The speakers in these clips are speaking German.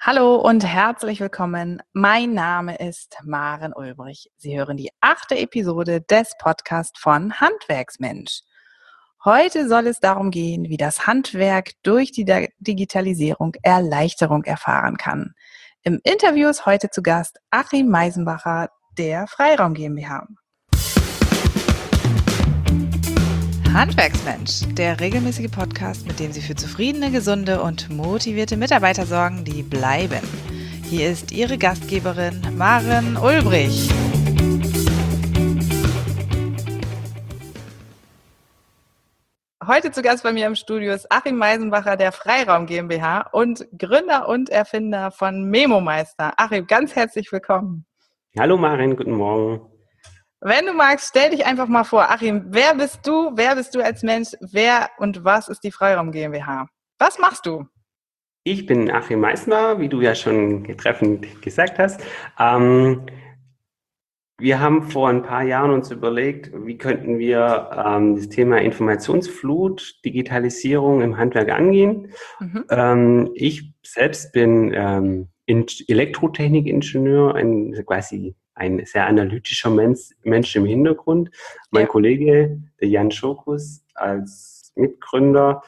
Hallo und herzlich willkommen. Mein Name ist Maren Ulbrich. Sie hören die 8. Episode des Podcasts von Handwerksmensch. Heute soll es darum gehen, wie das Handwerk durch die Digitalisierung Erleichterung erfahren kann. Im Interview ist heute zu Gast Achim Meisenbacher der Freiraum GmbH. Handwerksmensch, der regelmäßige Podcast, mit dem Sie für zufriedene, gesunde und motivierte Mitarbeiter sorgen, die bleiben. Hier ist Ihre Gastgeberin Maren Ulbrich. Heute zu Gast bei mir im Studio ist Achim Meisenbacher der Freiraum GmbH und Gründer und Erfinder von MemoMeister. Achim, ganz herzlich willkommen. Hallo Maren, guten Morgen. Wenn du magst, stell dich einfach mal vor. Achim, wer bist du? Wer bist du als Mensch? Wer und was ist die Freiraum GmbH? Was machst du? Ich bin Achim Meisenbacher, wie du ja schon treffend gesagt hast. Wir haben vor ein paar Jahren uns überlegt, wie könnten wir das Thema Informationsflut, Digitalisierung im Handwerk angehen. Ich selbst bin Elektrotechnikingenieur, quasi ein sehr analytischer Mensch im Hintergrund. Mein Kollege, der Jan Schokus, als Mitgründer,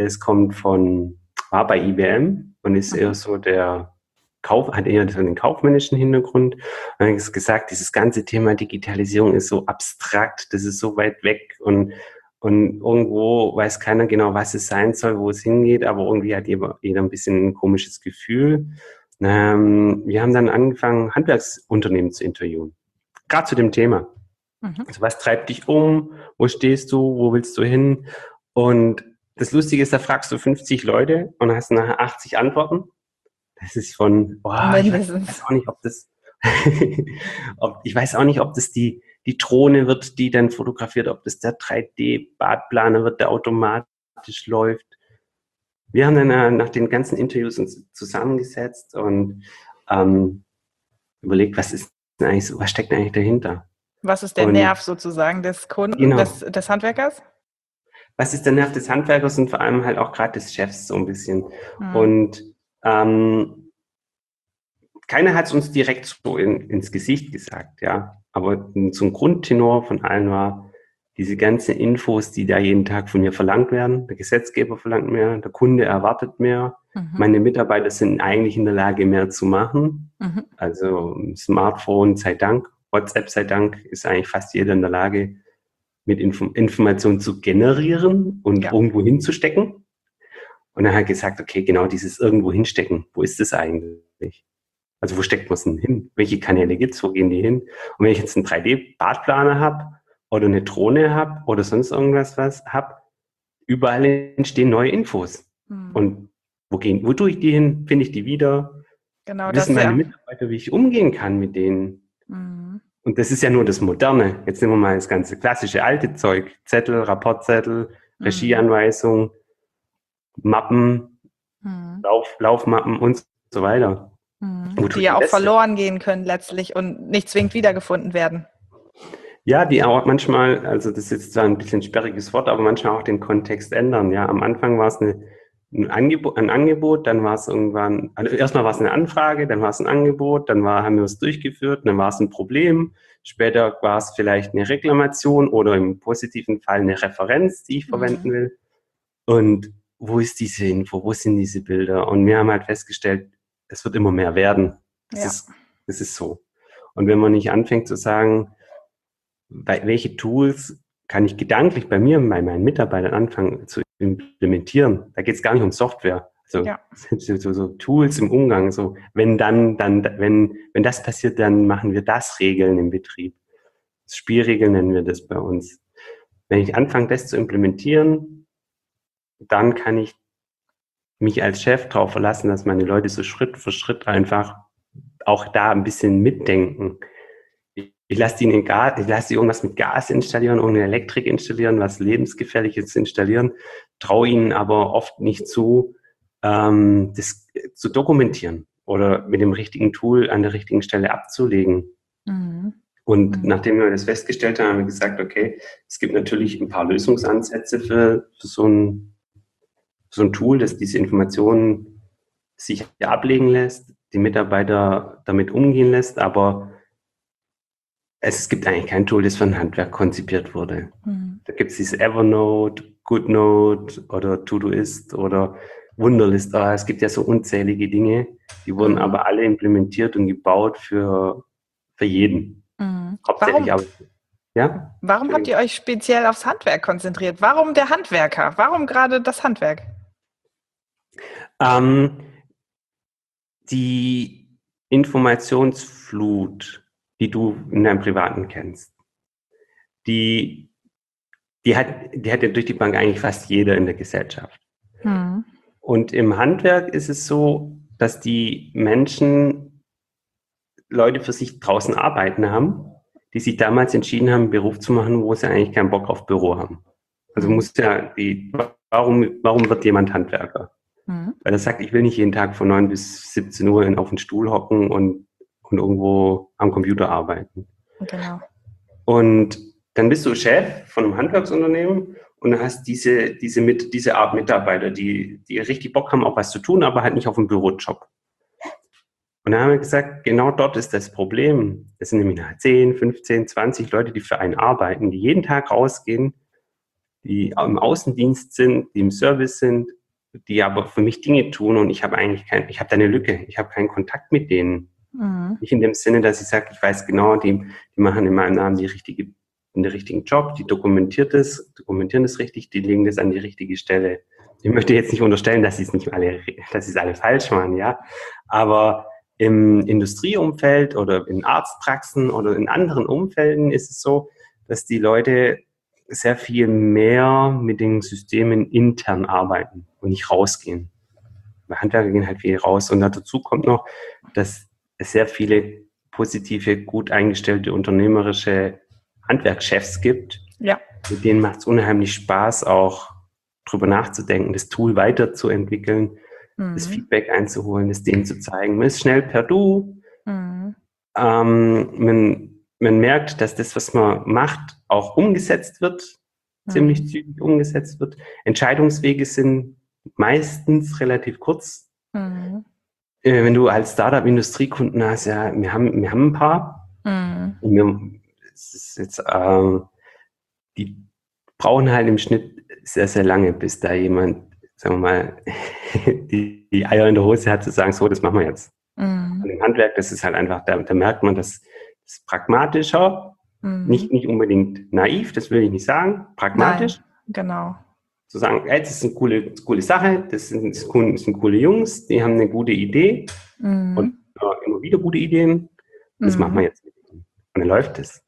war bei IBM und ist eher so hat eher so den kaufmännischen Hintergrund. Und er hat gesagt, dieses ganze Thema Digitalisierung ist so abstrakt, das ist so weit weg und irgendwo weiß keiner genau, was es sein soll, wo es hingeht, aber irgendwie hat jeder ein bisschen ein komisches Gefühl. Wir haben dann angefangen, Handwerksunternehmen zu interviewen. Gerade zu dem Thema. Also was treibt dich um? Wo stehst du? Wo willst du hin? Und das Lustige ist, da fragst du 50 Leute und hast nachher 80 Antworten. Das ist ich weiß auch nicht, ob das ich weiß auch nicht, ob das die Drohne wird, die dann fotografiert, ob das der 3D-Badplaner wird, der automatisch läuft. Wir haben dann nach den ganzen Interviews uns zusammengesetzt und überlegt, was steckt eigentlich dahinter? Was ist der Nerv sozusagen des Kunden, genau. des Handwerkers? Was ist der Nerv des Handwerkers und vor allem halt auch gerade des Chefs so ein bisschen? Und keiner hat es uns direkt so ins Gesicht gesagt, ja. Aber so ein Grundtenor von allen war, diese ganzen Infos, die da jeden Tag von mir verlangt werden. Der Gesetzgeber verlangt mehr, der Kunde erwartet mehr. Meine Mitarbeiter sind eigentlich in der Lage, mehr zu machen. Also Smartphone sei Dank, WhatsApp sei Dank, ist eigentlich fast jeder in der Lage, mit Informationen zu generieren und irgendwo hinzustecken. Und dann hat er gesagt, okay, genau dieses irgendwo hinstecken, wo ist das eigentlich? Also wo steckt man es denn hin? Welche Kanäle gibt's? Wo gehen die hin? Und wenn ich jetzt einen 3D-Badplaner habe oder eine Drohne habe oder sonst irgendwas habe, überall entstehen neue Infos. Und wo tue ich die hin? Finde ich die wieder? Genau, wissen meine Mitarbeiter, wie ich umgehen kann mit denen? Und das ist ja nur das Moderne. Jetzt nehmen wir mal das ganze klassische alte Zeug. Zettel, Rapportzettel, Regieanweisung, Mappen, Laufmappen und so weiter. Die ja auch verloren gehen können letztlich und nicht zwingend wiedergefunden werden. Ja, die auch manchmal, also das ist jetzt zwar ein bisschen sperriges Wort, aber manchmal auch den Kontext ändern. Ja, am Anfang war es ein Angebot, dann war es irgendwann, also erstmal war es eine Anfrage, dann war es ein Angebot, haben wir es durchgeführt, dann war es ein Problem, später war es vielleicht eine Reklamation oder im positiven Fall eine Referenz, die ich verwenden will. Und wo ist diese Info, wo sind diese Bilder? Und wir haben halt festgestellt, es wird immer mehr werden. Das ist so. Und wenn man nicht anfängt zu sagen, welche Tools kann ich gedanklich bei meinen Mitarbeitern anfangen zu implementieren, da geht es gar nicht um Software. So Tools im Umgang, so wenn das passiert, dann machen wir das Regeln im Betrieb. Spielregeln nennen wir das bei uns. Wenn ich anfange, das zu implementieren, dann kann ich mich als Chef darauf verlassen, dass meine Leute so Schritt für Schritt einfach auch da ein bisschen mitdenken. Ich lasse die irgendwas mit Gas installieren, irgendeine Elektrik installieren, was lebensgefährliches installieren, traue ihnen aber oft nicht zu, das zu dokumentieren oder mit dem richtigen Tool an der richtigen Stelle abzulegen. Und nachdem wir das festgestellt haben, haben wir gesagt, okay, es gibt natürlich ein paar Lösungsansätze für so ein Tool, das diese Informationen sich ablegen lässt, die Mitarbeiter damit umgehen lässt, aber es gibt eigentlich kein Tool, das für ein Handwerk konzipiert wurde. Da gibt es dieses Evernote, GoodNote oder Todoist oder Wunderlist. Es gibt ja so unzählige Dinge, die wurden aber alle implementiert und gebaut für jeden. Hauptsächlich aber, ja? Warum habt ihr euch speziell aufs Handwerk konzentriert? Warum der Handwerker? Warum gerade das Handwerk? Die Informationsflut, die du in deinem Privaten kennst, die hat ja durch die Bank eigentlich fast jeder in der Gesellschaft. Und im Handwerk ist es so, dass die Menschen Leute für sich draußen arbeiten haben, die sich damals entschieden haben, einen Beruf zu machen, wo sie eigentlich keinen Bock auf Büro haben. Also warum wird jemand Handwerker? Weil er sagt, ich will nicht jeden Tag von 9 bis 17 Uhr auf den Stuhl hocken und irgendwo am Computer arbeiten. Genau. Und dann bist du Chef von einem Handwerksunternehmen und hast diese Art Mitarbeiter, die richtig Bock haben, auch was zu tun, aber halt nicht auf einen Bürojob. Und dann haben wir gesagt, genau dort ist das Problem. Es sind nämlich 10, 15, 20 Leute, die für einen arbeiten, die jeden Tag rausgehen, die im Außendienst sind, die im Service sind, die aber für mich Dinge tun und ich habe da eine Lücke, ich habe keinen Kontakt mit denen. Nicht in dem Sinne, dass ich sage, ich weiß genau, die machen in meinem Namen den richtigen Job, die dokumentieren das richtig, die legen das an die richtige Stelle. Ich möchte jetzt nicht unterstellen, dass sie es alle falsch machen, ja, aber im Industrieumfeld oder in Arztpraxen oder in anderen Umfelden ist es so, dass die Leute sehr viel mehr mit den Systemen intern arbeiten und nicht rausgehen. Bei Handwerker gehen halt viel raus. Und dazu kommt noch, dass es sehr viele positive, gut eingestellte, unternehmerische Handwerkschefs gibt. Ja. Mit denen macht es unheimlich Spaß, auch drüber nachzudenken, das Tool weiterzuentwickeln, das Feedback einzuholen, es denen zu zeigen. Man ist schnell per Du. Man merkt, dass das, was man macht, auch umgesetzt wird, ziemlich zügig umgesetzt wird. Entscheidungswege sind meistens relativ kurz. Wenn du als Startup-Industriekunden hast, ja, wir haben ein paar. Die brauchen halt im Schnitt sehr, sehr lange, bis da jemand, sagen wir mal, die Eier in der Hose hat, zu sagen, so, das machen wir jetzt. Und im Handwerk, das ist halt einfach, da merkt man, das ist pragmatischer, nicht unbedingt naiv, das will ich nicht sagen, pragmatisch. Nein, genau. Zu sagen, hey, das ist eine coole Sache, das sind coole Jungs, die haben eine gute Idee und immer wieder gute Ideen. Und das machen wir jetzt mit ihnen. Und dann läuft es.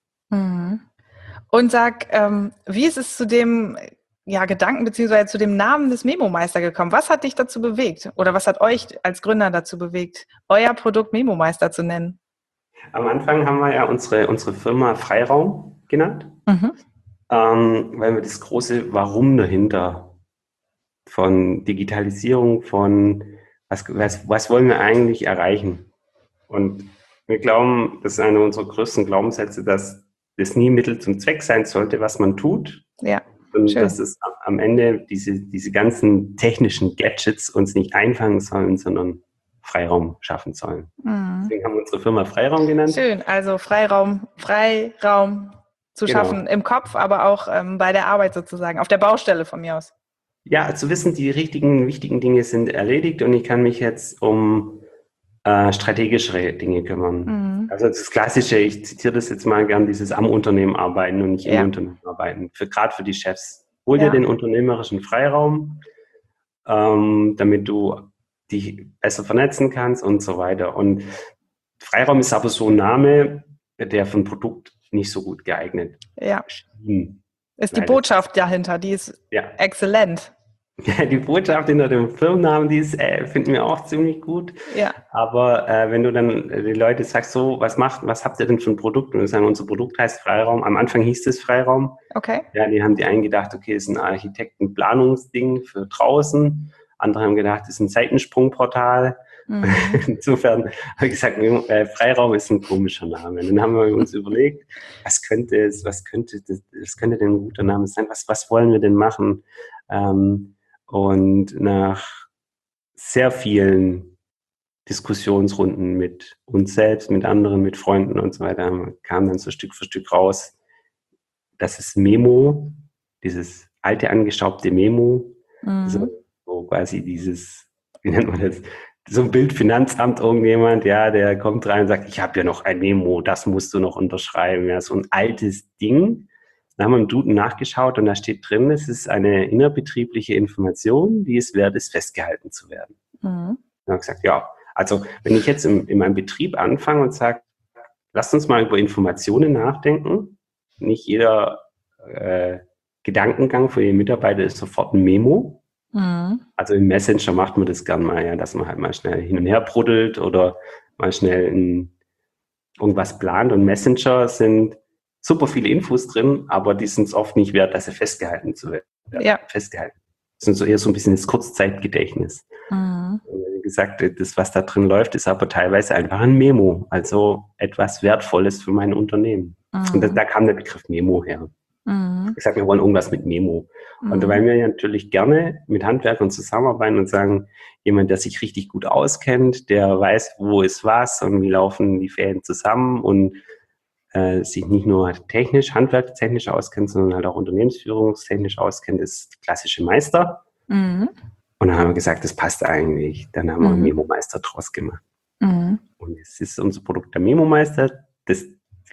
Und sag, wie ist es zu dem Gedanken bzw. zu dem Namen des Memo-Meister gekommen? Was hat dich dazu bewegt? Oder was hat euch als Gründer dazu bewegt, euer Produkt Memo-Meister zu nennen? Am Anfang haben wir ja unsere Firma Freiraum genannt, weil wir das große Warum dahinter von Digitalisierung, von was wollen wir eigentlich erreichen? Und wir glauben, das ist einer unserer größten Glaubenssätze, dass das nie Mittel zum Zweck sein sollte, was man tut. Ja, und schön. Dass es am Ende diese ganzen technischen Gadgets uns nicht einfangen sollen, sondern Freiraum schaffen sollen. Deswegen haben wir unsere Firma Freiraum genannt. Schön, also Freiraum zu schaffen im Kopf, aber auch bei der Arbeit sozusagen, auf der Baustelle von mir aus. Ja, zu wissen, die wichtigen Dinge sind erledigt und ich kann mich jetzt um strategischere Dinge kümmern. Also das Klassische, ich zitiere das jetzt mal gern, dieses am Unternehmen arbeiten und nicht im Unternehmen arbeiten. Gerade für die Chefs. Hol dir den unternehmerischen Freiraum, damit du dich besser vernetzen kannst und so weiter. Und Freiraum ist aber so ein Name, der für ein Produkt nicht so gut geeignet ist. Die Botschaft dahinter, die ist exzellent. Ja, die Botschaft hinter dem Firmennamen, die ist, finden wir auch ziemlich gut. Ja. Aber wenn du dann die Leute sagst, so, was habt ihr denn für ein Produkt? Und wir sagen, unser Produkt heißt Freiraum. Am Anfang hieß es Freiraum. Okay. Ja, die haben einen gedacht, okay, ist ein Architektenplanungsding für draußen. Andere haben gedacht, ist ein Seitensprungportal. Insofern habe ich gesagt, Freiraum ist ein komischer Name. Und dann haben wir uns überlegt, was könnte denn ein guter Name sein? Was wollen wir denn machen? Und nach sehr vielen Diskussionsrunden mit uns selbst, mit anderen, mit Freunden und so weiter, kam dann so Stück für Stück raus, dass es Memo, dieses alte angestaubte Memo, so quasi dieses, wie nennt man das, so ein Bild Finanzamt, irgendjemand, ja, der kommt rein und sagt, ich habe ja noch ein Memo, das musst du noch unterschreiben, ja, so ein altes Ding. Da haben wir im Duden nachgeschaut und da steht drin, es ist eine innerbetriebliche Information, die es wert ist, festgehalten zu werden. Dann haben wir gesagt, ja, also wenn ich jetzt in meinem Betrieb anfange und sage, lasst uns mal über Informationen nachdenken, nicht jeder Gedankengang für den Mitarbeiter ist sofort ein Memo. Also im Messenger macht man das gern mal, ja, dass man halt mal schnell hin und her bruddelt oder mal schnell irgendwas plant. Und Messenger sind super viele Infos drin, aber die sind es oft nicht wert, dass sie festgehalten zu werden. Ja. Festgehalten. Das sind so eher so ein bisschen das Kurzzeitgedächtnis. Wie gesagt, das, was da drin läuft, ist aber teilweise einfach ein Memo, also etwas Wertvolles für mein Unternehmen. Und da kam der Begriff Memo her. Ich sage, wir wollen irgendwas mit Memo. Und weil wir ja natürlich gerne mit Handwerkern zusammenarbeiten und sagen, jemand, der sich richtig gut auskennt, der weiß, wo ist was und wie laufen die Fäden zusammen und sich nicht nur handwerkstechnisch auskennt, sondern halt auch unternehmensführungstechnisch auskennt, ist die klassische Meister. Und dann haben wir gesagt, das passt eigentlich. Dann haben wir einen Memo-Meister draus gemacht. Und es ist unser Produkt der Memo-Meister, das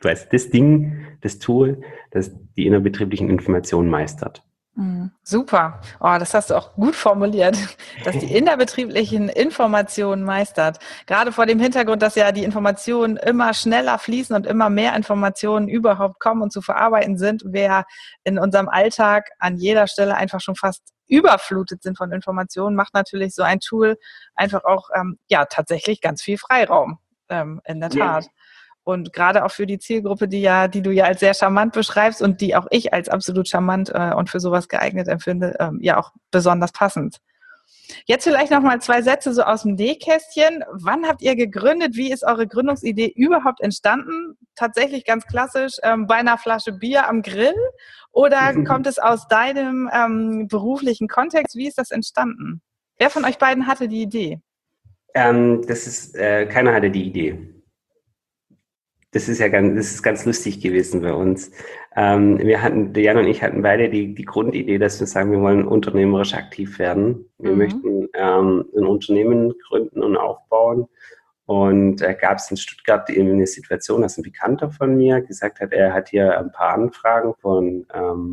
Ding, das Tool, das die innerbetrieblichen Informationen meistert. Super. Oh, das hast du auch gut formuliert, dass die innerbetrieblichen Informationen meistert. Gerade vor dem Hintergrund, dass ja die Informationen immer schneller fließen und immer mehr Informationen überhaupt kommen und zu verarbeiten sind, wir in unserem Alltag an jeder Stelle einfach schon fast überflutet sind von Informationen, macht natürlich so ein Tool einfach auch tatsächlich ganz viel Freiraum. In der Tat. Ja. Und gerade auch für die Zielgruppe, die du ja als sehr charmant beschreibst und die auch ich als absolut charmant und für sowas geeignet empfinde, auch besonders passend. Jetzt vielleicht noch mal 2 Sätze so aus dem Nähkästchen. Wann habt ihr gegründet? Wie ist eure Gründungsidee überhaupt entstanden? Tatsächlich ganz klassisch bei einer Flasche Bier am Grill? Oder kommt es aus deinem beruflichen Kontext? Wie ist das entstanden? Wer von euch beiden hatte die Idee? Keiner hatte die Idee. Das ist ganz lustig gewesen bei uns. Jan und ich hatten beide die Grundidee, dass wir sagen, wir wollen unternehmerisch aktiv werden. Wir möchten ein Unternehmen gründen und aufbauen. Und da gab es in Stuttgart eben eine Situation, dass ein Bekannter von mir gesagt hat, er hat hier ein paar Anfragen von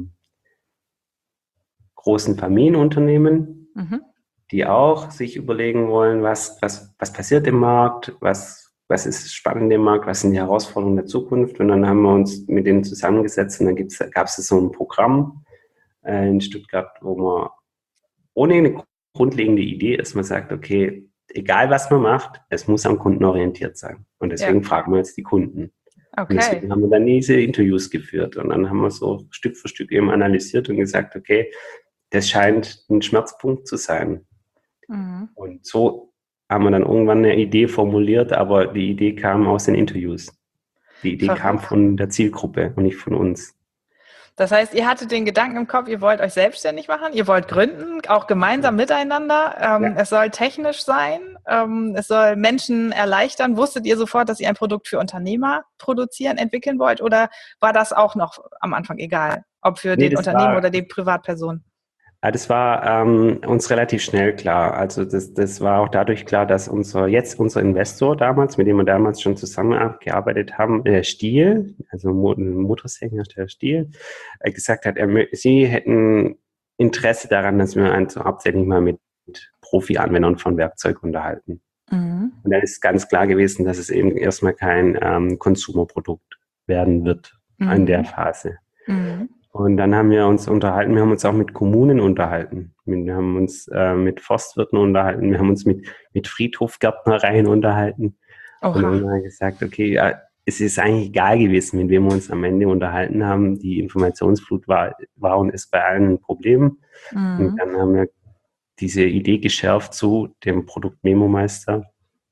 großen Familienunternehmen, die auch sich überlegen wollen, was passiert im Markt, was ist spannend im Markt, was sind die Herausforderungen der Zukunft. Und dann haben wir uns mit denen zusammengesetzt und dann gab es so ein Programm in Stuttgart, wo man ohne eine grundlegende Idee ist, man sagt, okay, egal was man macht, es muss am Kunden orientiert sein. Und deswegen fragen wir jetzt die Kunden. Okay. Und deswegen haben wir dann diese Interviews geführt und dann haben wir so Stück für Stück eben analysiert und gesagt, okay, das scheint ein Schmerzpunkt zu sein. Und so haben wir dann irgendwann eine Idee formuliert, aber die Idee kam aus den Interviews. Die Idee kam von der Zielgruppe und nicht von uns. Das heißt, ihr hattet den Gedanken im Kopf, ihr wollt euch selbstständig machen, ihr wollt gründen, auch gemeinsam miteinander. Es soll technisch sein, es soll Menschen erleichtern. Wusstet ihr sofort, dass ihr ein Produkt für Unternehmer entwickeln wollt? Oder war das auch noch am Anfang egal, ob für den Unternehmer oder die Privatperson? Das war uns relativ schnell klar. Also das war auch dadurch klar, dass unser Investor damals, mit dem wir damals schon zusammengearbeitet haben, Stihl, also Motorsägenhersteller Stihl, gesagt hat, sie hätten Interesse daran, dass wir uns hauptsächlich mal mit Profi-Anwendern von Werkzeug unterhalten. Und dann ist ganz klar gewesen, dass es eben erstmal kein Consumer-Produkt werden wird in der Phase. Und dann haben wir uns unterhalten, wir haben uns auch mit Kommunen unterhalten. Wir haben uns mit Forstwirten unterhalten, wir haben uns mit Friedhofgärtnereien unterhalten. Oha. Und dann haben wir gesagt, okay, es ist eigentlich egal gewesen, mit wem wir uns am Ende unterhalten haben. Die Informationsflut war und ist bei allen ein Problem. Und dann haben wir diese Idee geschärft zu dem Produkt Memo-Meister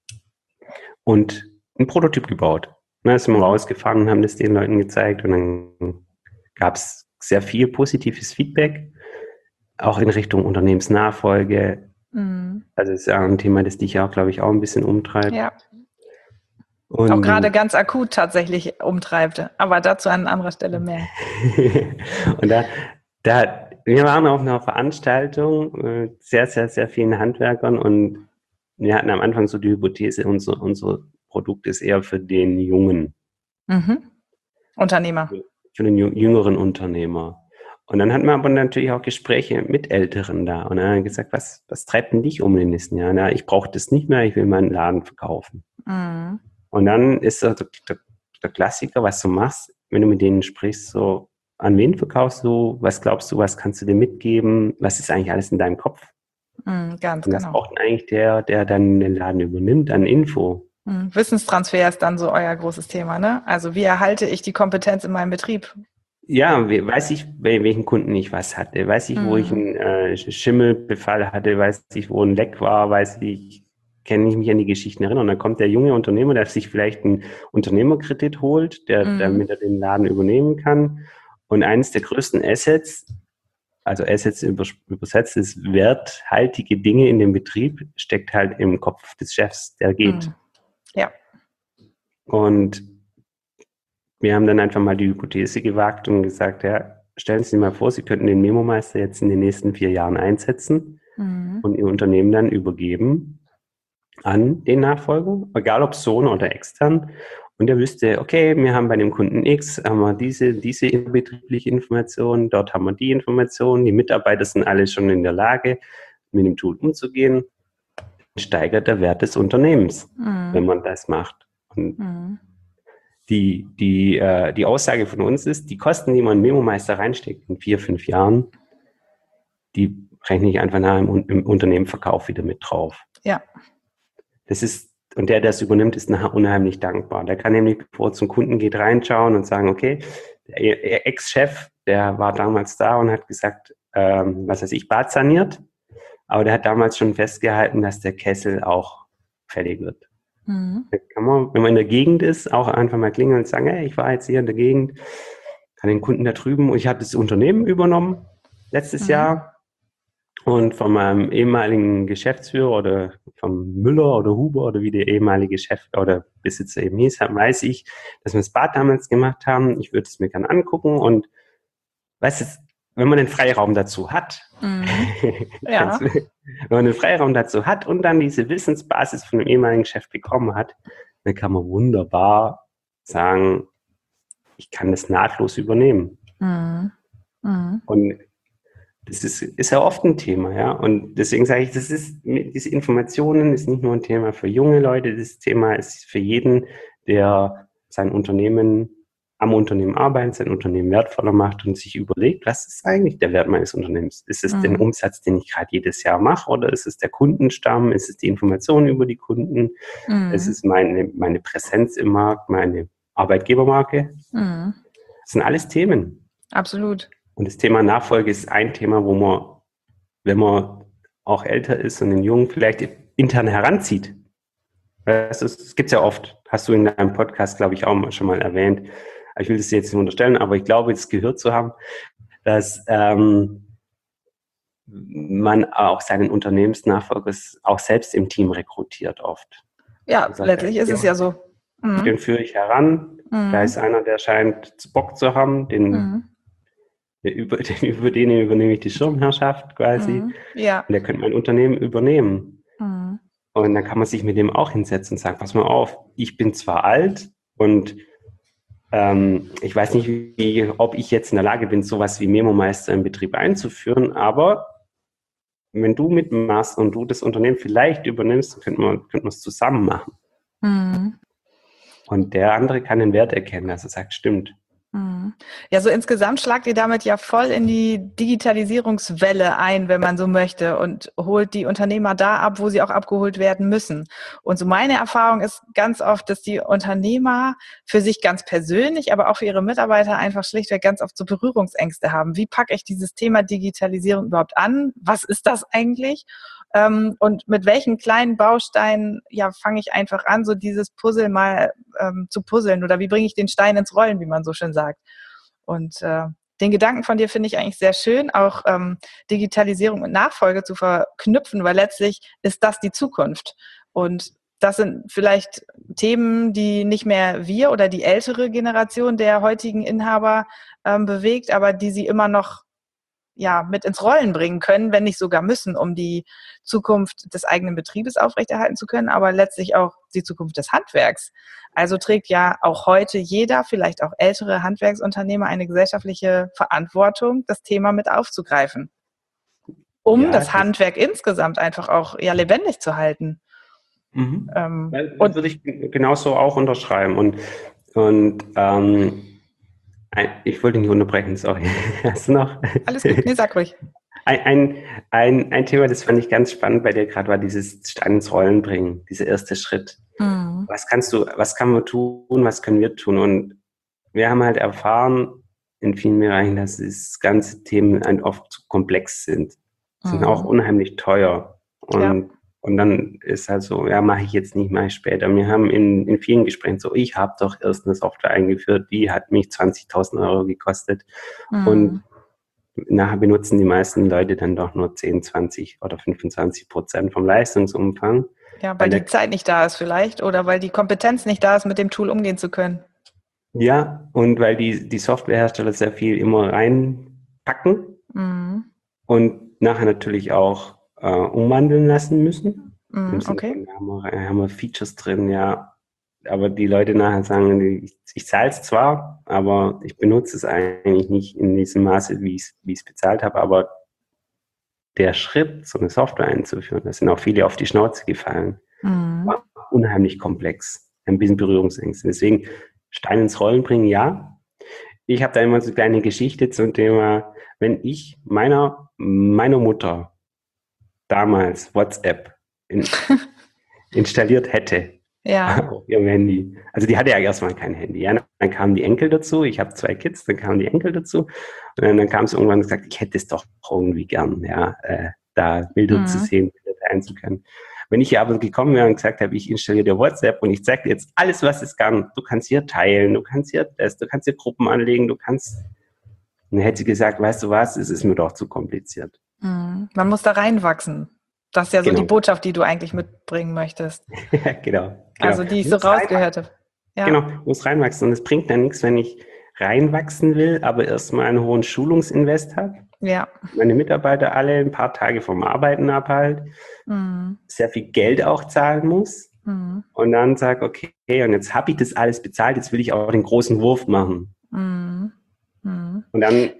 und einen Prototyp gebaut. Da sind wir rausgefahren und haben das den Leuten gezeigt und dann gab es sehr viel positives Feedback, auch in Richtung Unternehmensnachfolge, Also das ist ja ein Thema, das dich ja auch, glaube ich, auch ein bisschen umtreibt. Ja. Und auch gerade ganz akut tatsächlich umtreibt. Aber dazu an anderer Stelle mehr. Und wir waren auf einer Veranstaltung mit sehr, sehr, sehr vielen Handwerkern und wir hatten am Anfang so die Hypothese, unser Produkt ist eher für den Jungen. Unternehmer. Für den jüngeren Unternehmer. Und dann hatten wir aber natürlich auch Gespräche mit Älteren da. Und dann haben wir gesagt, was treibt denn dich um in den nächsten Jahren? Na, ich brauche das nicht mehr, ich will meinen Laden verkaufen. Und dann ist der Klassiker, was du machst, wenn du mit denen sprichst, so, an wen verkaufst du, was glaubst du, was kannst du dir mitgeben, was ist eigentlich alles in deinem Kopf? Ganz Und was genau. braucht denn eigentlich der dann den Laden übernimmt, an Info? Wissenstransfer ist dann so euer großes Thema, ne? Also wie erhalte ich die Kompetenz in meinem Betrieb? Ja, weiß ich, bei welchen Kunden ich was hatte, weiß ich, wo ich einen Schimmelbefall hatte, weiß ich, wo ein Leck war, kenne ich mich an die Geschichten erinnern. Und dann kommt der junge Unternehmer, der sich vielleicht einen Unternehmerkredit holt, damit er den Laden übernehmen kann. Und eines der größten Assets, also Assets übersetzt, ist werthaltige Dinge in dem Betrieb, steckt halt im Kopf des Chefs, der geht. Ja. Und wir haben dann einfach mal die Hypothese gewagt und gesagt, ja, stellen Sie sich mal vor, Sie könnten den Memo-Meister jetzt in den nächsten 4 Jahren einsetzen und Ihr Unternehmen dann übergeben an den Nachfolger, egal ob Sohn oder extern. Und er wüsste, okay, wir haben bei dem Kunden X, haben wir diese betriebliche Information, dort haben wir die Informationen, die Mitarbeiter sind alle schon in der Lage, mit dem Tool umzugehen. Steigert der Wert des Unternehmens, wenn man das macht. Und die Aussage von uns ist, die Kosten, die man in Memo-Meister reinsteckt in 4, 5 Jahren, die rechne ich einfach nachher im Unternehmenverkauf wieder mit drauf. Ja. Und der das übernimmt, ist nachher unheimlich dankbar. Der kann nämlich, bevor er zum Kunden geht, reinschauen und sagen, okay, der Ex-Chef, der war damals da und hat gesagt, Bad saniert, aber der hat damals schon festgehalten, dass der Kessel auch fällig wird. Da kann man, wenn man in der Gegend ist, auch einfach mal klingeln und sagen, hey, ich war jetzt hier in der Gegend, kann den Kunden da drüben, und ich habe das Unternehmen übernommen letztes Jahr. Und von meinem ehemaligen Geschäftsführer oder vom Müller oder Huber oder wie der ehemalige Chef oder Besitzer eben hieß, weiß ich, dass wir das Bad damals gemacht haben. Ich würde es mir gerne angucken und weißt du, wenn man den Freiraum dazu hat, Ja. wenn man den Freiraum dazu hat und dann diese Wissensbasis von dem ehemaligen Chef bekommen hat, dann kann man wunderbar sagen, ich kann das nahtlos übernehmen. Und das ist ja oft ein Thema, ja. Und deswegen sage ich, diese Informationen ist nicht nur ein Thema für junge Leute, das Thema ist für jeden, der sein Unternehmen am Unternehmen arbeitet, sein Unternehmen wertvoller macht und sich überlegt, was ist eigentlich der Wert meines Unternehmens? Ist es den Umsatz, den ich gerade jedes Jahr mache, oder ist es der Kundenstamm? Ist es die Information über die Kunden? Ist es meine Präsenz im Markt, meine Arbeitgebermarke? Das sind alles Themen. Absolut. Und das Thema Nachfolge ist ein Thema, wo man, wenn man auch älter ist und den Jungen vielleicht intern heranzieht. Das gibt es ja oft. Hast du in deinem Podcast, glaube ich, auch schon mal erwähnt. Ich will das jetzt nicht unterstellen, aber ich glaube, es gehört zu haben, dass man auch seinen Unternehmensnachfolger auch selbst im Team rekrutiert oft. Ja, letztlich ist es ja so. Den führe ich heran. Da ist einer, der scheint Bock zu haben, über den übernehme ich die Schirmherrschaft quasi. Ja. Und der könnte mein Unternehmen übernehmen. Und dann kann man sich mit dem auch hinsetzen und sagen, pass mal auf, ich bin zwar alt und ich weiß nicht, ob ich jetzt in der Lage bin, sowas wie Memo-Meister im Betrieb einzuführen, aber wenn du mitmachst und du das Unternehmen vielleicht übernimmst, könnten wir es zusammen machen. Und der andere kann den Wert erkennen, dass er sagt, stimmt. Ja, so insgesamt schlagt ihr damit ja voll in die Digitalisierungswelle ein, wenn man so möchte, und holt die Unternehmer da ab, wo sie auch abgeholt werden müssen. Und so meine Erfahrung ist ganz oft, dass die Unternehmer für sich ganz persönlich, aber auch für ihre Mitarbeiter einfach schlichtweg ganz oft so Berührungsängste haben. Wie packe ich dieses Thema Digitalisierung überhaupt an? Was ist das eigentlich? Und mit welchen kleinen Bausteinen fange ich einfach an, so dieses Puzzle mal zu puzzeln, oder wie bringe ich den Stein ins Rollen, wie man so schön sagt. Und den Gedanken von dir finde ich eigentlich sehr schön, auch Digitalisierung und Nachfolge zu verknüpfen, weil letztlich ist das die Zukunft. Und das sind vielleicht Themen, die nicht mehr wir oder die ältere Generation der heutigen Inhaber bewegt, aber die sie immer noch mit ins Rollen bringen können, wenn nicht sogar müssen, um die Zukunft des eigenen Betriebes aufrechterhalten zu können, aber letztlich auch die Zukunft des Handwerks. Also trägt ja auch heute jeder, vielleicht auch ältere Handwerksunternehmer, eine gesellschaftliche Verantwortung, das Thema mit aufzugreifen, um das Handwerk insgesamt einfach auch lebendig zu halten. Das würde ich genauso auch unterschreiben. Und ich wollte nicht unterbrechen, sorry. Hast du noch? Alles gut, nee, sag ruhig. Ein Thema, das fand ich ganz spannend bei dir gerade, war dieses Stein ins Rollen bringen, dieser erste Schritt. Was kann man tun, was können wir tun? Und wir haben halt erfahren in vielen Bereichen, dass das ganze Themen oft zu komplex sind. Sind auch unheimlich teuer. Und dann ist halt so, mache ich jetzt nicht, mache ich später. Wir haben in vielen Gesprächen so, ich habe doch erst eine Software eingeführt, die hat mich 20.000 Euro gekostet. Und nachher benutzen die meisten Leute dann doch nur 10, 20 oder 25% vom Leistungsumfang. Ja, weil die Zeit nicht da ist vielleicht oder weil die Kompetenz nicht da ist, mit dem Tool umgehen zu können. Ja, und weil die Softwarehersteller sehr viel immer reinpacken und nachher natürlich auch umwandeln lassen müssen. Okay. Haben wir Features drin, aber die Leute nachher sagen, ich zahle es zwar, aber ich benutze es eigentlich nicht in diesem Maße, wie ich es bezahlt habe, aber der Schritt, so eine Software einzuführen, da sind auch viele auf die Schnauze gefallen, war unheimlich komplex, ein bisschen Berührungsängste. Deswegen Stein ins Rollen bringen, ja. Ich habe da immer so eine kleine Geschichte zum Thema, wenn ich meiner Mutter damals WhatsApp installiert hätte auf ihrem Handy. Also die hatte ja erstmal kein Handy. Ja? Dann kamen die Enkel dazu. Ich habe 2 Kids, dann kamen die Enkel dazu. Und dann kam es irgendwann und gesagt, ich hätte es doch irgendwie gern, da Bilder zu sehen, Bilder teilen zu können. Wenn ich hier aber gekommen wäre und gesagt habe, ich installiere dir WhatsApp und ich zeige dir jetzt alles, was es kann. Du kannst hier teilen, du kannst hier Gruppen anlegen, dann hätte sie gesagt, weißt du was, es ist mir doch zu kompliziert. Man muss da reinwachsen. Das ist ja so die Botschaft, die du eigentlich mitbringen möchtest. Genau. Also die ich so rausgehört habe. Ja. Genau, muss reinwachsen. Und es bringt dann nichts, wenn ich reinwachsen will, aber erstmal einen hohen Schulungsinvest habe. Ja. Meine Mitarbeiter alle ein paar Tage vom Arbeiten abhalte, sehr viel Geld auch zahlen muss und dann sage, okay, und jetzt habe ich das alles bezahlt, jetzt will ich auch den großen Wurf machen. Und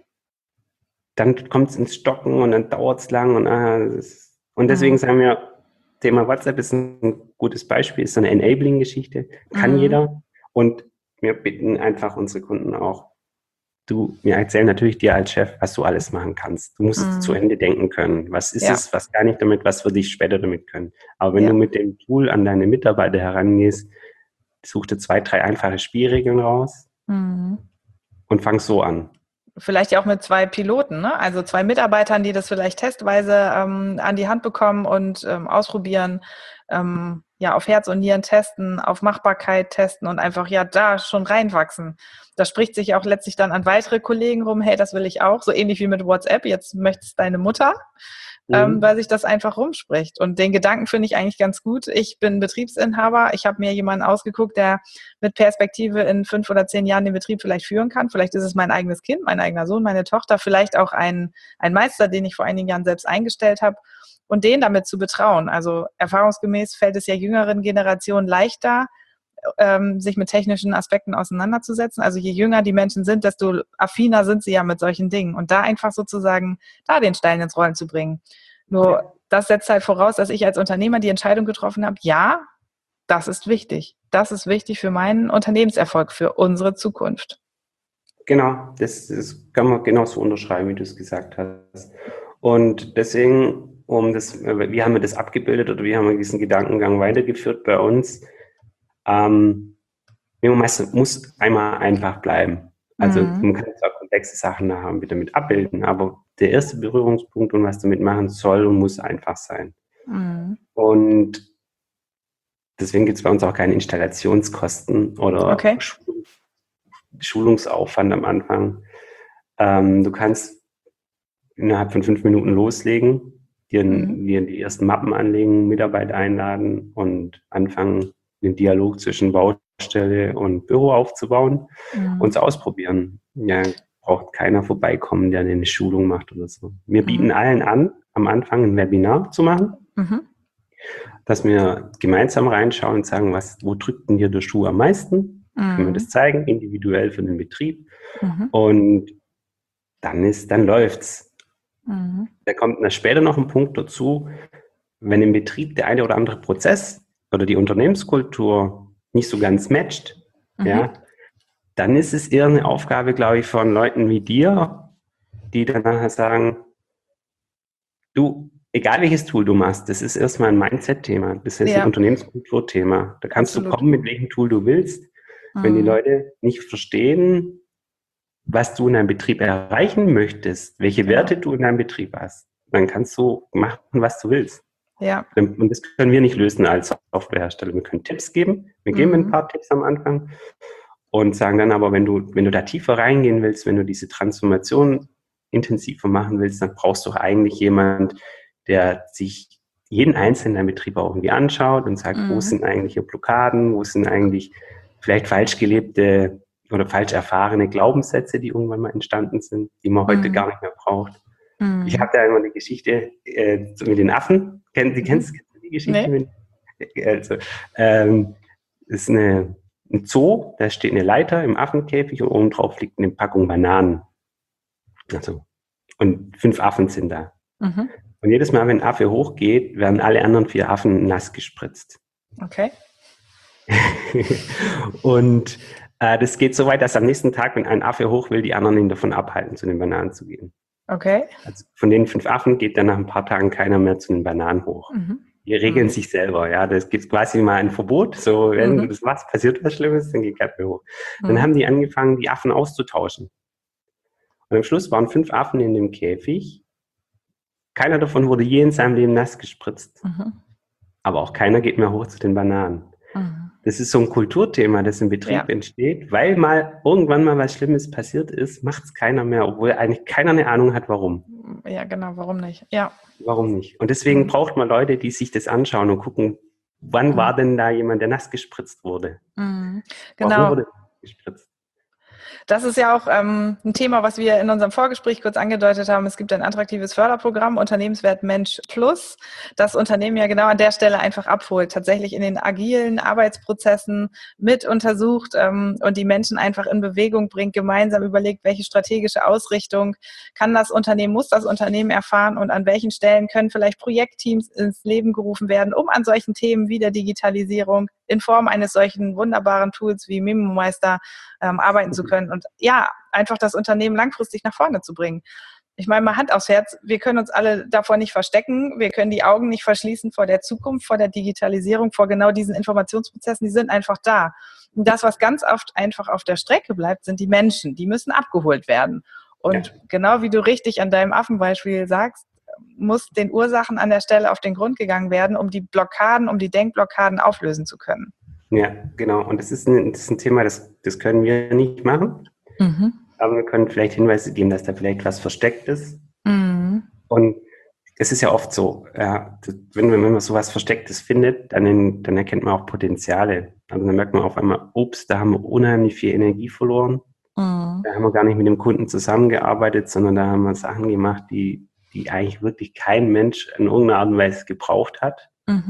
dann kommt es ins Stocken und dann dauert es lang und deswegen sagen wir, Thema WhatsApp ist ein gutes Beispiel, ist so eine Enabling-Geschichte, kann jeder und wir bitten einfach unsere Kunden auch, wir erzählen natürlich dir als Chef, was du alles machen kannst. Du musst es zu Ende denken können. Was ist es, was kann ich damit, was würde ich später damit können? Aber wenn du mit dem Tool an deine Mitarbeiter herangehst, such dir 2, 3 einfache Spielregeln raus und fang so an. Vielleicht ja auch mit 2 Piloten, ne? Also 2 Mitarbeitern, die das vielleicht testweise an die Hand bekommen und ausprobieren, auf Herz und Nieren testen, auf Machbarkeit testen und einfach da schon reinwachsen. Das spricht sich auch letztlich dann an weitere Kollegen rum, hey, das will ich auch, so ähnlich wie mit WhatsApp, jetzt möchtest deine Mutter, weil sich das einfach rumspricht. Und den Gedanken finde ich eigentlich ganz gut. Ich bin Betriebsinhaber, ich habe mir jemanden ausgeguckt, der mit Perspektive in 5 oder 10 Jahren den Betrieb vielleicht führen kann. Vielleicht ist es mein eigenes Kind, mein eigener Sohn, meine Tochter, vielleicht auch ein Meister, den ich vor einigen Jahren selbst eingestellt habe. Und den damit zu betrauen. Also erfahrungsgemäß fällt es ja jüngeren Generationen leichter, sich mit technischen Aspekten auseinanderzusetzen. Also je jünger die Menschen sind, desto affiner sind sie ja mit solchen Dingen. Und da einfach sozusagen den Stein ins Rollen zu bringen. Nur das setzt halt voraus, dass ich als Unternehmer die Entscheidung getroffen habe, das ist wichtig. Das ist wichtig für meinen Unternehmenserfolg, für unsere Zukunft. Genau, das kann man genauso unterschreiben, wie du es gesagt hast. Und deswegen, wie haben wir das abgebildet oder wie haben wir diesen Gedankengang weitergeführt bei uns? Muss einmal einfach bleiben. Also man kann zwar komplexe Sachen nachher wieder mit abbilden, aber der erste Berührungspunkt und was damit machen soll und muss einfach sein. Und deswegen gibt es bei uns auch keine Installationskosten oder Schulungsaufwand am Anfang. Du kannst innerhalb von 5 Minuten loslegen, dir die ersten Mappen anlegen, Mitarbeiter einladen und anfangen, den Dialog zwischen Baustelle und Büro aufzubauen und es ausprobieren. Ja, braucht keiner vorbeikommen, der eine Schulung macht oder so. Wir bieten allen an, am Anfang ein Webinar zu machen, dass wir gemeinsam reinschauen und sagen, wo drückt denn dir der Schuh am meisten? Können wir das zeigen, individuell für den Betrieb. Und dann läuft's. Da kommt später noch ein Punkt dazu, wenn im Betrieb der eine oder andere Prozess oder die Unternehmenskultur nicht so ganz matcht, ja, dann ist es eher eine Aufgabe, glaube ich, von Leuten wie dir, die dann nachher sagen, du, egal welches Tool du machst, das ist erstmal ein Mindset-Thema, das ist ein Unternehmenskultur-Thema. Da kannst du kommen, mit welchem Tool du willst. Wenn die Leute nicht verstehen, was du in deinem Betrieb erreichen möchtest, welche Werte du in deinem Betrieb hast, dann kannst du machen, was du willst. Ja. Und das können wir nicht lösen als Softwarehersteller. Wir können Tipps geben. Wir geben ein paar Tipps am Anfang und sagen dann aber, wenn du da tiefer reingehen willst, wenn du diese Transformation intensiver machen willst, dann brauchst du eigentlich jemand, der sich jeden einzelnen in deinem Betrieb auch irgendwie anschaut und sagt, wo sind eigentlich hier Blockaden, wo sind eigentlich vielleicht falsch gelebte oder falsch erfahrene Glaubenssätze, die irgendwann mal entstanden sind, die man heute gar nicht mehr braucht. Ich habe da immer eine Geschichte mit den Affen. Kennst du die Geschichte? Nee. Also, ist ein Zoo, da steht eine Leiter im Affenkäfig und oben drauf liegt eine Packung Bananen. Also, und 5 Affen sind da. Und jedes Mal, wenn ein Affe hochgeht, werden alle anderen 4 Affen nass gespritzt. Okay. Und das geht so weit, dass am nächsten Tag, wenn ein Affe hoch will, die anderen ihn davon abhalten, zu den Bananen zu gehen. Okay. Also von den 5 Affen geht dann nach ein paar Tagen keiner mehr zu den Bananen hoch. Die regeln sich selber, ja. Das gibt quasi mal ein Verbot. So, wenn du das machst, passiert was Schlimmes, dann geht keiner mehr hoch. Dann haben die angefangen, die Affen auszutauschen. Und am Schluss waren 5 Affen in dem Käfig. Keiner davon wurde je in seinem Leben nass gespritzt. Aber auch keiner geht mehr hoch zu den Bananen. Das ist so ein Kulturthema, das im Betrieb entsteht, weil irgendwann mal was Schlimmes passiert ist, macht es keiner mehr, obwohl eigentlich keiner eine Ahnung hat, warum. Ja, genau, warum nicht? Ja. Warum nicht? Und deswegen braucht man Leute, die sich das anschauen und gucken, wann war denn da jemand, der nass gespritzt wurde? Genau. Warum wurde gespritzt? Das ist ja auch ein Thema, was wir in unserem Vorgespräch kurz angedeutet haben. Es gibt ein attraktives Förderprogramm, Unternehmenswert Mensch Plus, das Unternehmen ja genau an der Stelle einfach abholt, tatsächlich in den agilen Arbeitsprozessen mit untersucht und die Menschen einfach in Bewegung bringt, gemeinsam überlegt, welche strategische Ausrichtung muss das Unternehmen erfahren und an welchen Stellen können vielleicht Projektteams ins Leben gerufen werden, um an solchen Themen wie der Digitalisierung in Form eines solchen wunderbaren Tools wie MemoMeister arbeiten zu können und ja, einfach das Unternehmen langfristig nach vorne zu bringen. Ich meine mal Hand aufs Herz, wir können uns alle davor nicht verstecken, wir können die Augen nicht verschließen vor der Zukunft, vor der Digitalisierung, vor genau diesen Informationsprozessen, die sind einfach da. Und das, was ganz oft einfach auf der Strecke bleibt, sind die Menschen, die müssen abgeholt werden. Und genau wie du richtig an deinem Affenbeispiel sagst, muss den Ursachen an der Stelle auf den Grund gegangen werden, um die Blockaden, um die Denkblockaden auflösen zu können. Ja, genau. Und das ist ein Thema, das können wir nicht machen. Aber wir können vielleicht Hinweise geben, dass da vielleicht was versteckt ist. Und es ist ja oft so, ja, wenn man sowas Verstecktes findet, dann erkennt man auch Potenziale. Also dann merkt man auf einmal, ups, da haben wir unheimlich viel Energie verloren. Da haben wir gar nicht mit dem Kunden zusammengearbeitet, sondern da haben wir Sachen gemacht, die eigentlich wirklich kein Mensch in irgendeiner Art und Weise gebraucht hat.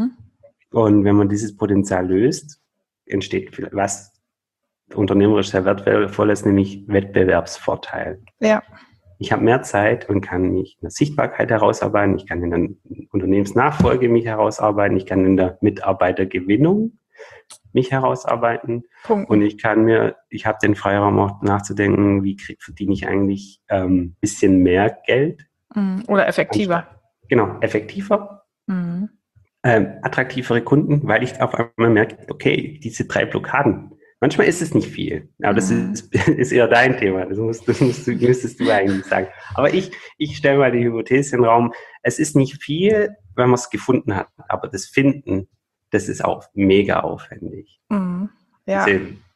Und wenn man dieses Potenzial löst, entsteht was unternehmerisch sehr Wertvolles, nämlich Wettbewerbsvorteil. Ja. Ich habe mehr Zeit und kann mich in der Sichtbarkeit herausarbeiten, ich kann in der Unternehmensnachfolge mich herausarbeiten, ich kann in der Mitarbeitergewinnung mich herausarbeiten. Und ich habe den Freiraum auch nachzudenken, wie verdiene ich eigentlich ein bisschen mehr Geld. Oder effektiver. Genau, effektiver. Attraktivere Kunden, weil ich auf einmal merke, okay, diese 3 Blockaden, manchmal ist es nicht viel, aber das ist eher dein Thema, müsstest du eigentlich sagen. Aber ich stelle mal die Hypothese in den Raum, es ist nicht viel, wenn man es gefunden hat, aber das Finden, das ist auch mega aufwendig. Ja.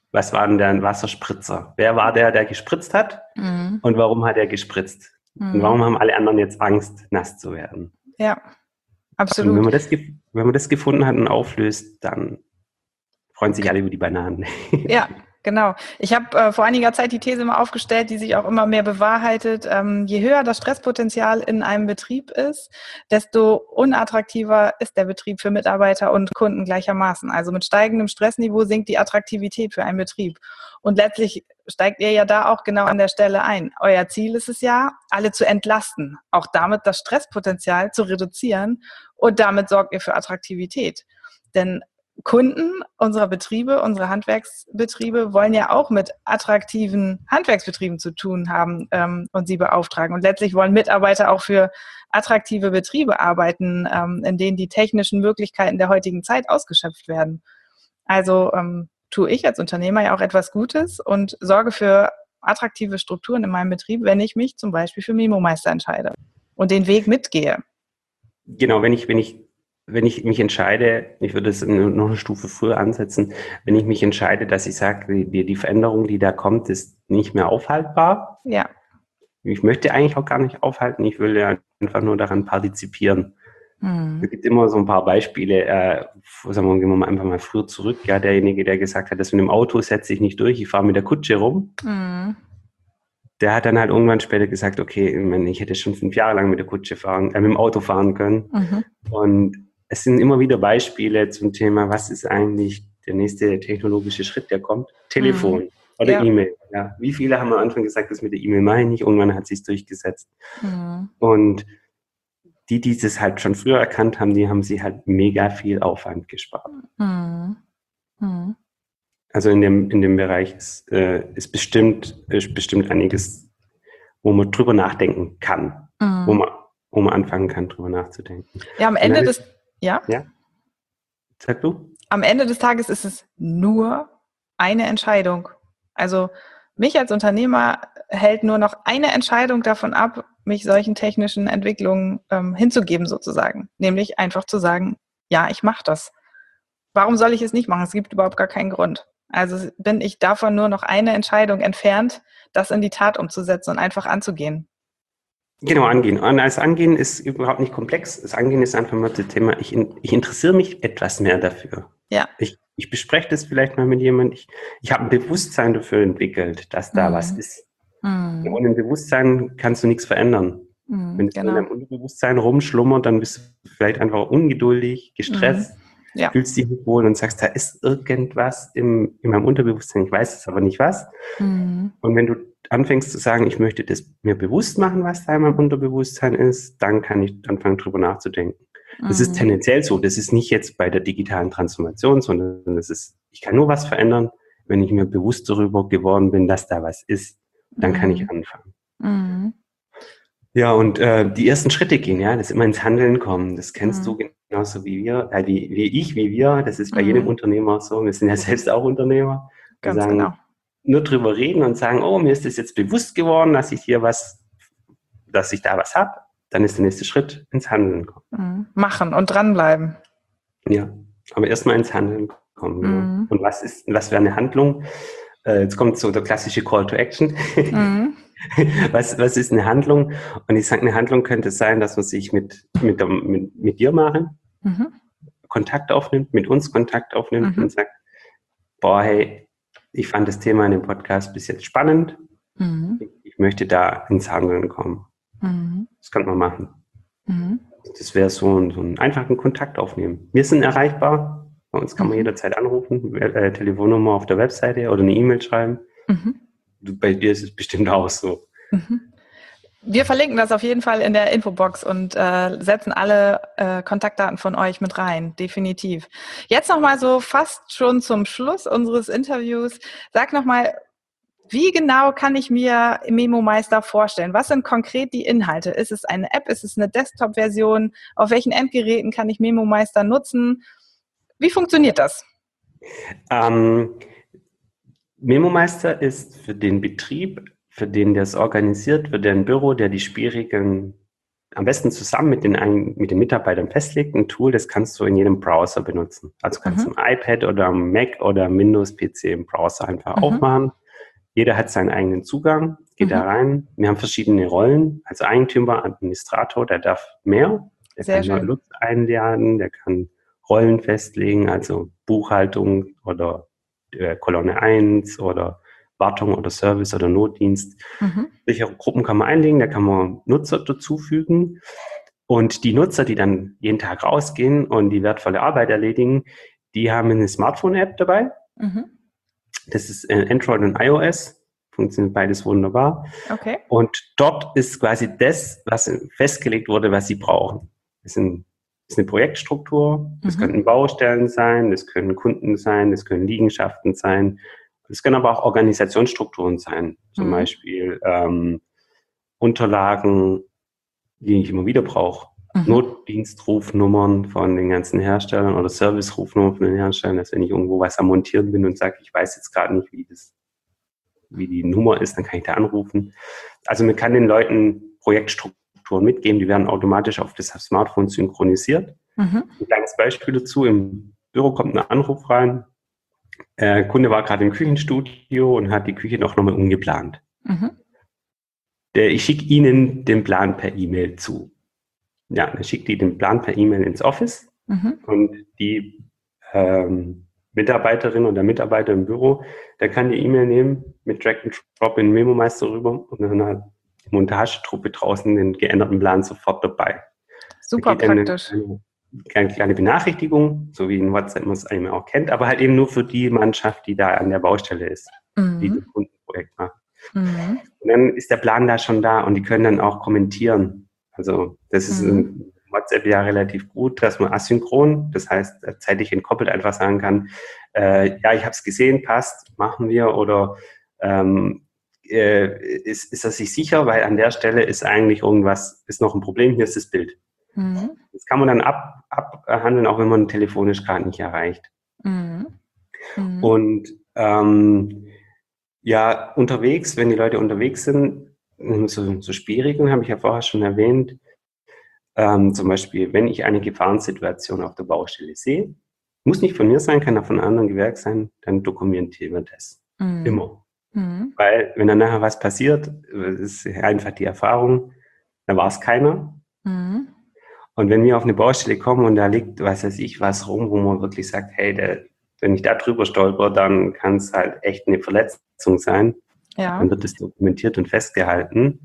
was war denn der Wasserspritzer? Wer war der gespritzt hat? Und warum hat er gespritzt? Und warum haben alle anderen jetzt Angst, nass zu werden? Ja, Und absolut. wenn man das gefunden hat und auflöst, dann freuen sich alle über die Bananen. Ja, genau. Ich habe vor einiger Zeit die These mal aufgestellt, die sich auch immer mehr bewahrheitet. Je höher das Stresspotenzial in einem Betrieb ist, desto unattraktiver ist der Betrieb für Mitarbeiter und Kunden gleichermaßen. Also mit steigendem Stressniveau sinkt die Attraktivität für einen Betrieb. Und letztlich steigt ihr ja da auch genau an der Stelle ein. Euer Ziel ist es ja, alle zu entlasten, auch damit das Stresspotenzial zu reduzieren, und damit sorgt ihr für Attraktivität. Denn Kunden unserer Betriebe, unsere Handwerksbetriebe wollen ja auch mit attraktiven Handwerksbetrieben zu tun haben und sie beauftragen. Und letztlich wollen Mitarbeiter auch für attraktive Betriebe arbeiten, in denen die technischen Möglichkeiten der heutigen Zeit ausgeschöpft werden. Also tue ich als Unternehmer ja auch etwas Gutes und sorge für attraktive Strukturen in meinem Betrieb, wenn ich mich zum Beispiel für MemoMeister entscheide und den Weg mitgehe. Genau, wenn ich mich entscheide, ich würde es noch eine Stufe früher ansetzen, wenn ich mich entscheide, dass ich sage, die Veränderung, die da kommt, ist nicht mehr aufhaltbar. Ja. Ich möchte eigentlich auch gar nicht aufhalten, ich will ja einfach nur daran partizipieren. Es gibt immer so ein paar Beispiele, sagen wir, gehen wir mal einfach mal früher zurück, ja, derjenige, der gesagt hat, das mit dem Auto setze ich nicht durch, ich fahre mit der Kutsche rum. Der hat dann halt irgendwann später gesagt, okay, ich hätte schon 5 Jahre lang mit der Kutsche mit dem Auto fahren können. Und es sind immer wieder Beispiele zum Thema, was ist eigentlich der nächste technologische Schritt, der kommt? Telefon oder E-Mail. Ja. Wie viele haben am Anfang gesagt, das mit der E-Mail mache ich nicht, irgendwann hat es sich durchgesetzt. Und die das halt schon früher erkannt haben, die haben sich halt mega viel Aufwand gespart. Also in dem Bereich ist bestimmt einiges, wo man drüber nachdenken kann, wo man anfangen kann, drüber nachzudenken. Ja, am Ende des Sag du? Am Ende des Tages ist es nur eine Entscheidung. Also mich als Unternehmer hält nur noch eine Entscheidung davon ab, mich solchen technischen Entwicklungen hinzugeben sozusagen. Nämlich einfach zu sagen, ja, ich mache das. Warum soll ich es nicht machen? Es gibt überhaupt gar keinen Grund. Also bin ich davon nur noch eine Entscheidung entfernt, das in die Tat umzusetzen und einfach anzugehen. Genau, angehen. Und das Angehen ist überhaupt nicht komplex. Das Angehen ist einfach mal das Thema, ich interessiere mich etwas mehr dafür. Ja. Ich bespreche das vielleicht mal mit jemandem. Ich habe ein Bewusstsein dafür entwickelt, dass da was ist. Ohne ein Bewusstsein kannst du nichts verändern. Wenn es in deinem Unterbewusstsein rumschlummert, dann bist du vielleicht einfach ungeduldig, gestresst, fühlst dich nicht wohl und sagst, da ist irgendwas in meinem Unterbewusstsein, ich weiß es aber nicht was. Und wenn du anfängst zu sagen, ich möchte das mir bewusst machen, was da in meinem Unterbewusstsein ist, dann kann ich anfangen, drüber nachzudenken. Das ist tendenziell so. Das ist nicht jetzt bei der digitalen Transformation, sondern ich kann nur was verändern, wenn ich mir bewusst darüber geworden bin, dass da was ist. Dann kann ich anfangen. Ja, und die ersten Schritte gehen, ja, das immer ins Handeln kommen. Das kennst du genauso wie wir, wie wir. Das ist bei jedem Unternehmer so. Wir sind ja selbst auch Unternehmer. Wir Ganz sagen, genau. nur drüber reden und sagen, oh, mir ist das jetzt bewusst geworden, dass ich da was habe. Dann ist der nächste Schritt ins Handeln kommen. Machen und dranbleiben. Ja, aber erstmal ins Handeln kommen. Genau. Und was wäre eine Handlung? Jetzt kommt so der klassische Call to Action. Was ist eine Handlung? Und ich sage, eine Handlung könnte sein, dass man sich mit dir machen, Kontakt aufnimmt, mit uns Kontakt aufnimmt und sagt, boah, hey, ich fand das Thema in dem Podcast bis jetzt spannend. Ich möchte da ins Handeln kommen. Das kann man machen. Das wäre so einen einfachen Kontakt aufnehmen. Wir sind erreichbar. Bei uns kann man jederzeit anrufen, Telefonnummer auf der Webseite oder eine E-Mail schreiben. Bei dir ist es bestimmt auch so. Wir verlinken das auf jeden Fall in der Infobox und setzen alle Kontaktdaten von euch mit rein, definitiv. Jetzt nochmal so fast schon zum Schluss unseres Interviews. Sag nochmal, wie genau kann ich mir MemoMeister vorstellen? Was sind konkret die Inhalte? Ist es eine App? Ist es eine Desktop-Version? Auf welchen Endgeräten kann ich MemoMeister nutzen? Wie funktioniert das? MemoMeister ist für den Betrieb, für den das organisiert, für den Büro, der die schwierigen am besten zusammen mit den Mitarbeitern festlegt, ein Tool, das kannst du in jedem Browser benutzen. Also kannst du am iPad oder am Mac oder am Windows-PC im Browser einfach aufmachen. Jeder hat seinen eigenen Zugang, geht da rein. Wir haben verschiedene Rollen. Also Eigentümer, Administrator, der darf mehr. Der Sehr kann schön. Nutzer einladen, der kann Rollen festlegen, also Buchhaltung oder Kolonne 1 oder Wartung oder Service oder Notdienst. Welche Gruppen kann man einlegen? Da kann man Nutzer dazufügen. Und die Nutzer, die dann jeden Tag rausgehen und die wertvolle Arbeit erledigen, die haben eine Smartphone-App dabei. Das ist Android und iOS. Funktioniert beides wunderbar. Okay. Und dort ist quasi das, was festgelegt wurde, was sie brauchen. Das ist eine Projektstruktur. Das können Baustellen sein, das können Kunden sein, das können Liegenschaften sein. Das können aber auch Organisationsstrukturen sein. Zum Beispiel Unterlagen, die ich immer wieder brauche. Notdienstrufnummern von den ganzen Herstellern oder Servicerufnummern von den Herstellern, dass wenn ich irgendwo was am Montieren bin und sage, ich weiß jetzt gerade nicht, wie die Nummer ist, dann kann ich da anrufen. Also man kann den Leuten Projektstrukturen mitgeben, die werden automatisch auf das Smartphone synchronisiert. Ein kleines Beispiel dazu, im Büro kommt ein Anruf rein, Kunde war gerade im Küchenstudio und hat die Küche noch nochmal umgeplant. Ich schicke Ihnen den Plan per E-Mail zu. Ja, dann schickt die den Plan per E-Mail ins Office und die Mitarbeiterin oder Mitarbeiter im Büro, der kann die E-Mail nehmen, mit Drag and Drop in den Memo-Meister rüber und dann hat die Montagetruppe draußen den geänderten Plan sofort dabei. Super praktisch. Eine kleine Benachrichtigung, so wie in WhatsApp man es eigentlich auch kennt, aber halt eben nur für die Mannschaft, die da an der Baustelle ist, die das Kundenprojekt macht. Und dann ist der Plan da schon da und die können dann auch kommentieren. Also das ist in WhatsApp ja relativ gut, dass man asynchron, das heißt zeitlich entkoppelt einfach sagen kann, ja, ich habe es gesehen, passt, machen wir oder ist er sich sicher, weil an der Stelle ist eigentlich irgendwas, ist noch ein Problem, hier ist das Bild. Das kann man dann abhandeln, auch wenn man telefonisch gerade nicht erreicht. Und ja, unterwegs, wenn die Leute unterwegs sind, so Spielregeln habe ich ja vorher schon erwähnt. Zum Beispiel, wenn ich eine Gefahrensituation auf der Baustelle sehe, muss nicht von mir sein, kann auch von einem anderen Gewerk sein, dann dokumentieren wir das. Immer. Weil, wenn dann nachher was passiert, ist einfach die Erfahrung, da war es keiner. Und wenn wir auf eine Baustelle kommen und da liegt, was weiß ich, was rum, wo man wirklich sagt, hey, wenn ich da drüber stolper, dann kann es halt echt eine Verletzung sein. Ja. Dann wird es dokumentiert und festgehalten.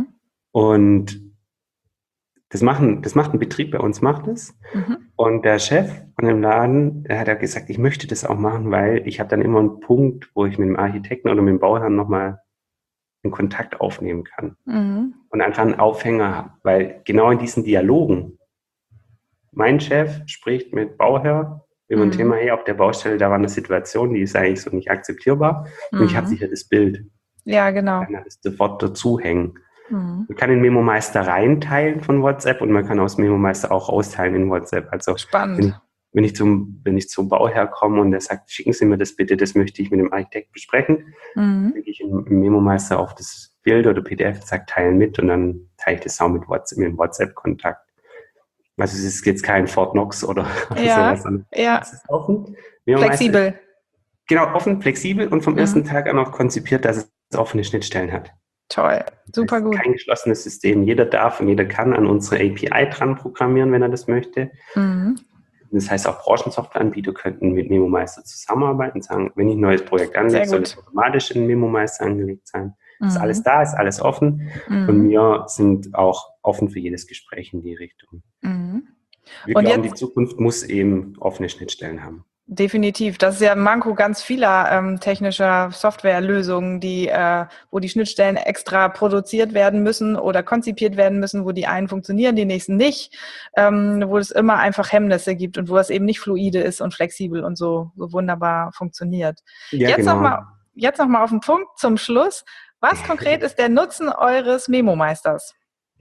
Und das macht ein Betrieb bei uns, macht es. Und der Chef von dem Laden, der hat ja gesagt, ich möchte das auch machen, weil ich habe dann immer einen Punkt, wo ich mit dem Architekten oder mit dem Bauherrn nochmal einen Kontakt aufnehmen kann. Und einfach einen Aufhänger habe. Weil genau in diesen Dialogen, mein Chef spricht mit Bauherr über ein Thema, hey, auf der Baustelle, da war eine Situation, die ist eigentlich so nicht akzeptierbar. Und ich habe sicher das Bild. Ja, genau. Dann kann das sofort dazuhängen. Man kann den Memo-Meister reinteilen von WhatsApp und man kann aus Memo-Meister auch austeilen in WhatsApp. Also spannend. Wenn ich zum Bauherr komme und der sagt, schicken Sie mir das bitte, das möchte ich mit dem Architekt besprechen, dann klicke ich im Memo-Meister auf das Bild oder PDF und sage, teilen mit und dann teile ich das auch mit dem WhatsApp-Kontakt. Also es ist jetzt kein Fort Knox oder sowas. Ja. Es ist offen. Flexibel. Genau, offen, flexibel und vom ersten Tag an auch konzipiert, dass es offene Schnittstellen hat. Toll, super gut. Kein geschlossenes System. Jeder darf und jeder kann an unsere API dran programmieren, wenn er das möchte. Das heißt, auch Branchensoftwareanbieter könnten mit Memo-Meister zusammenarbeiten und sagen, wenn ich ein neues Projekt anlege, soll es automatisch in Memo-Meister angelegt sein. Ist alles da, ist alles offen und wir sind auch offen für jedes Gespräch in die Richtung. Wir glauben, die Zukunft muss eben offene Schnittstellen haben. Definitiv. Das ist ja ein Manko ganz vieler technischer Softwarelösungen, wo die Schnittstellen extra produziert werden müssen oder konzipiert werden müssen, wo die einen funktionieren, die nächsten nicht, wo es immer einfach Hemmnisse gibt und wo es eben nicht fluide ist und flexibel und so wunderbar funktioniert. Ja, jetzt noch mal auf den Punkt zum Schluss. Was konkret ist der Nutzen eures Memo-Meisters?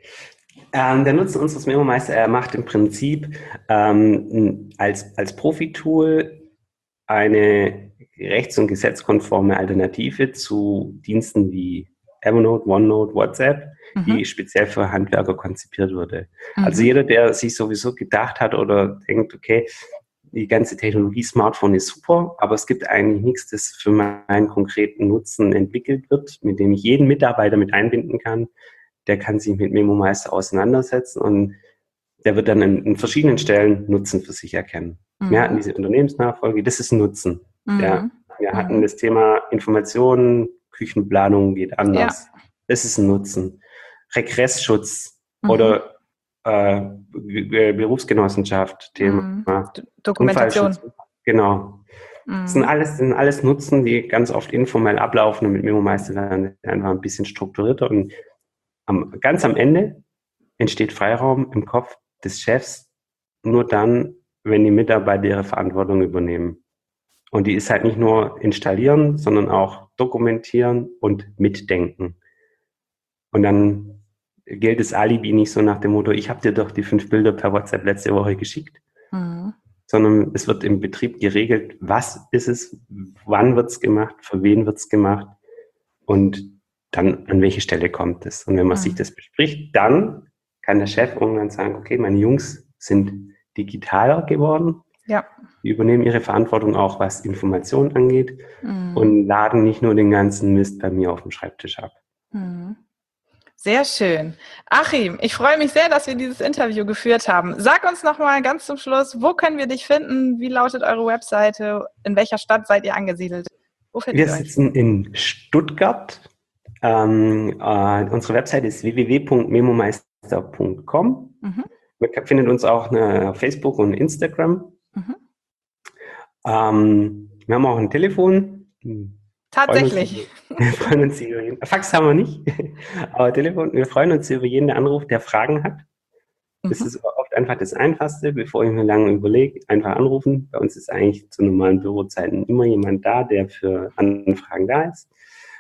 Der Nutzen unseres Memo-Meister, er macht im Prinzip als Profi-Tool eine rechts- und gesetzkonforme Alternative zu Diensten wie Evernote, OneNote, WhatsApp, die speziell für Handwerker konzipiert wurde. Also jeder, der sich sowieso gedacht hat oder denkt, okay, die ganze Technologie Smartphone ist super, aber es gibt eigentlich nichts, das für meinen konkreten Nutzen entwickelt wird, mit dem ich jeden Mitarbeiter mit einbinden kann. Der kann sich mit MemoMeister auseinandersetzen und der wird dann in verschiedenen Stellen Nutzen für sich erkennen. Wir hatten diese Unternehmensnachfolge, das ist Nutzen. Ja. Wir hatten das Thema Informationen, Küchenplanung geht anders. Ja. Das ist ein Nutzen. Regressschutz oder Berufsgenossenschaft, Thema Dokumentation. Genau. Das sind alles Nutzen, die ganz oft informell ablaufen und mit MemoMeister dann einfach ein bisschen strukturierter. Und ganz am Ende entsteht Freiraum im Kopf des Chefs nur dann, wenn die Mitarbeiter ihre Verantwortung übernehmen. Und die ist halt nicht nur installieren, sondern auch dokumentieren und mitdenken. Und dann gilt das Alibi nicht so nach dem Motto, ich habe dir doch die 5 Bilder per WhatsApp letzte Woche geschickt, sondern es wird im Betrieb geregelt, was ist es, wann wird es gemacht, für wen wird es gemacht und dann an welche Stelle kommt es. Und wenn man sich das bespricht, dann kann der Chef irgendwann sagen, okay, meine Jungs sind digitaler geworden, die übernehmen ihre Verantwortung auch, was Informationen angeht und laden nicht nur den ganzen Mist bei mir auf dem Schreibtisch ab. Sehr schön. Achim, ich freue mich sehr, dass wir dieses Interview geführt haben. Sag uns nochmal ganz zum Schluss, wo können wir dich finden? Wie lautet eure Webseite? In welcher Stadt seid ihr angesiedelt? Wo findet ihr euch? Wir sitzen in Stuttgart. Unsere Webseite ist www.memomeister.com. Man findet uns auch auf Facebook und Instagram. Wir haben auch ein Telefon. Tatsächlich. Wir freuen uns über jeden. Fax haben wir nicht, aber Telefon. Wir freuen uns über jeden, der anruft, der Fragen hat. Das ist oft einfach das Einfachste, bevor ich mir lange überlege, einfach anrufen. Bei uns ist eigentlich zu normalen Bürozeiten immer jemand da, der für Anfragen da ist.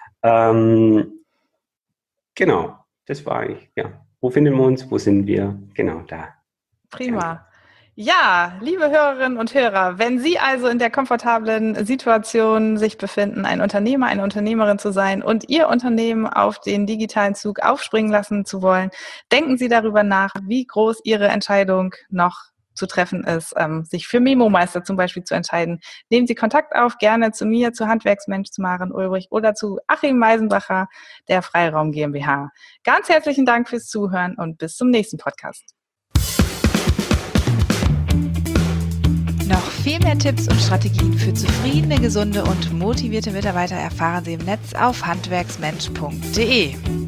Genau, das war eigentlich, Wo finden wir uns? Wo sind wir? Genau, da. Prima. Ja, liebe Hörerinnen und Hörer, wenn Sie also in der komfortablen Situation sich befinden, ein Unternehmer, eine Unternehmerin zu sein und Ihr Unternehmen auf den digitalen Zug aufspringen lassen zu wollen, denken Sie darüber nach, wie groß Ihre Entscheidung noch zu treffen ist, sich für MemoMeister zum Beispiel zu entscheiden. Nehmen Sie Kontakt auf, gerne zu mir, zu Handwerksmensch, zu Maren Ulbrich oder zu Achim Meisenbacher, der Freiraum GmbH. Ganz herzlichen Dank fürs Zuhören und bis zum nächsten Podcast. Noch viel mehr Tipps und Strategien für zufriedene, gesunde und motivierte Mitarbeiter erfahren Sie im Netz auf handwerksmensch.de.